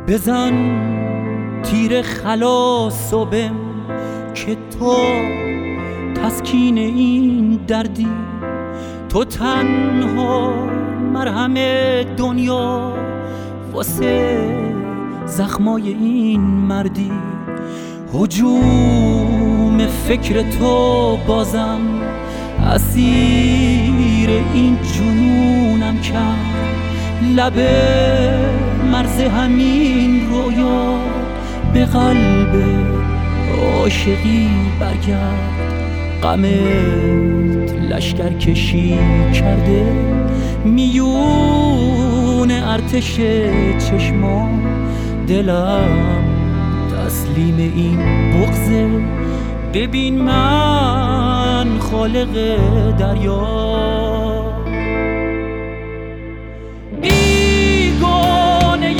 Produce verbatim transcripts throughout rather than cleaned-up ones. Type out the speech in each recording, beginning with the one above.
بزن تیر خلاص و بم که تو تسکین این دردی، تو تنها مرهم دنیا واسه زخمای این مردی. هجوم فکر تو بازم اسیر این جنونم کرد، لب مرز همین رویا به قلب عاشقی برگرد. غمت لشکر کشی کرده میون ارتش چشمان، دلم تسلیم این بغضه. ببین من خالق دریا، بیگانه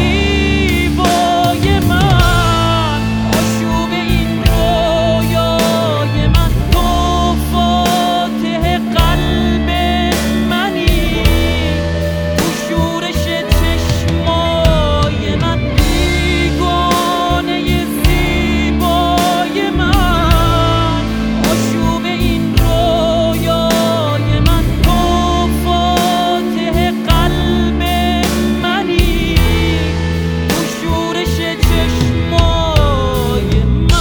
زیبای من، آشوب این رویای من، تو فاتح قلب منی، تو شورش چشمای من. بیگانه زیبای من، آشوب این رویای من، تو فاتح قلب منی، تو شورش چشمای من.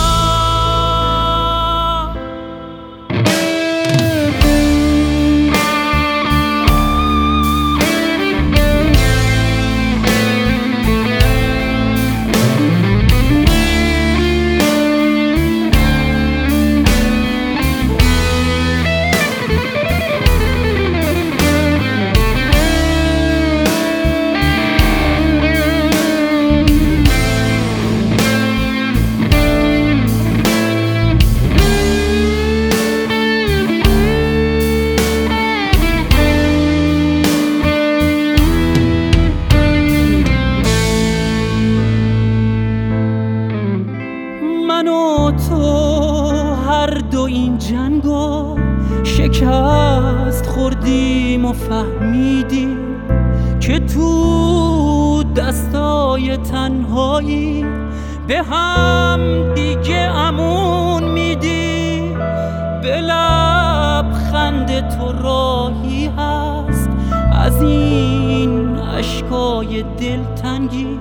من و تو هر دو این جنگو شکست خوردیم و فهمیدیم که تو دستای تنهایی به هم دیگه امون میدی. به لبخند تو راهی هست از این اشکای دلتنگی.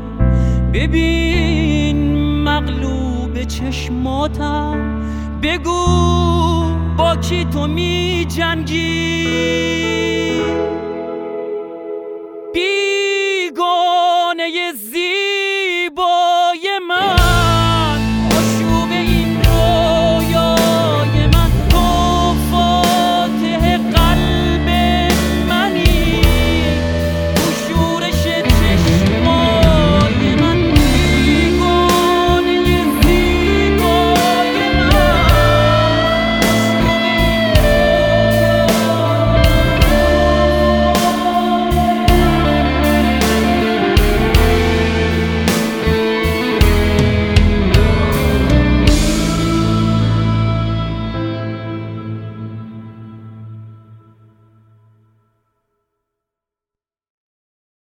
ببین مغلوب چشماتم، بگو با کی تو می جنگی. بیگانه